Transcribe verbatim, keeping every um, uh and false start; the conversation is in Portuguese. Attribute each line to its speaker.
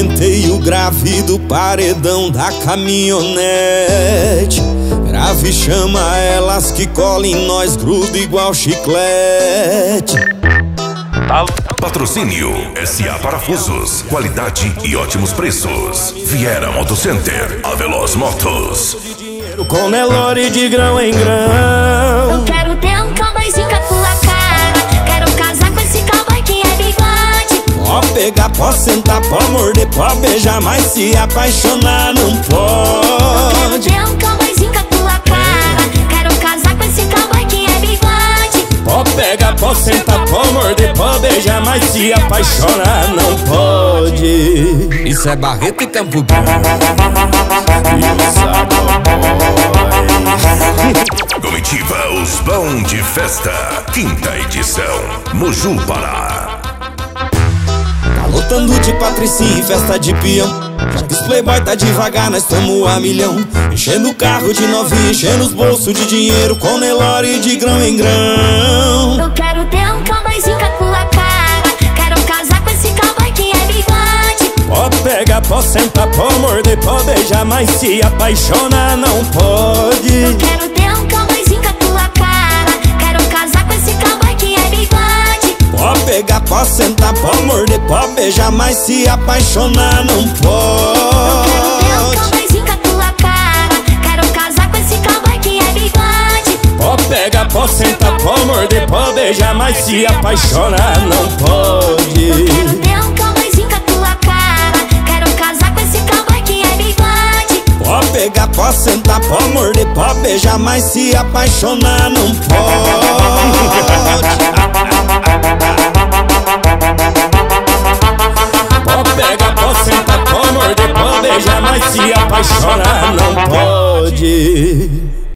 Speaker 1: aumentei o grave do paredão da caminhonete. Grave chama elas que colhem nós, gruda igual chiclete.
Speaker 2: Patrocínio S A Parafusos, qualidade e ótimos preços. Viera Moto Center, a Veloz Motos.
Speaker 1: Com Nelore de grão em grão.
Speaker 3: Eu quero ter um cowboyzinho com a tua cara. Quero casar com esse cowboy que é bigode.
Speaker 1: Pode pegar, pode sentar, pode morder, pode beijar, mas se apaixonar não pode.
Speaker 3: Eu quero ter um cowboyzinho com a tua cara. Quero casar com esse cowboy que é bigode.
Speaker 1: Pode pegar, pode sentar, pode morder, pode beijar, mas se apaixonar não pode. Isso é Barreto e Campo Grande.
Speaker 2: Comitiva Os Bão de Festa, quinta edição, Moju, Pará.
Speaker 1: Tá lotando de patricinha em festa de peão. Já que os playboy tá devagar, nós tamo a milhão. Enchendo o carro de novinha, enchendo os bolsos de dinheiro, com Nelore de grão em grão.
Speaker 3: Eu quero ter um cowboyzinho com a tua cara. Quero casar com esse cowboy que é bigode.
Speaker 1: Pode pegar, pode sentar, pode morder, pode beijar, mas se apaixonar não pode.
Speaker 3: Eu quero ter um cowboyzinho com a tua cara. Quero casar com esse cowboy que é bigode.
Speaker 1: Pode pegar, pode sentar, pode morder, pode beijar, mas se apaixonar não pode.
Speaker 3: Eu quero ter um cowboyzinho com a tua cara. Quero casar com esse cowboy que é bigode.
Speaker 1: Pode pegar, pode sentar, pode morder, pode beijar, mas se apaixonar não pode.
Speaker 3: Eu quero ter um cowboyzinho com a tua cara. Quero casar com esse cowboy que é bigode.
Speaker 1: Pode pegar, pode sentar, pode morder, pode beijar, mas se apaixonar não pode. Pode pegar, pode sentar, pode morder, pode beijar, mas se apaixonar não pode.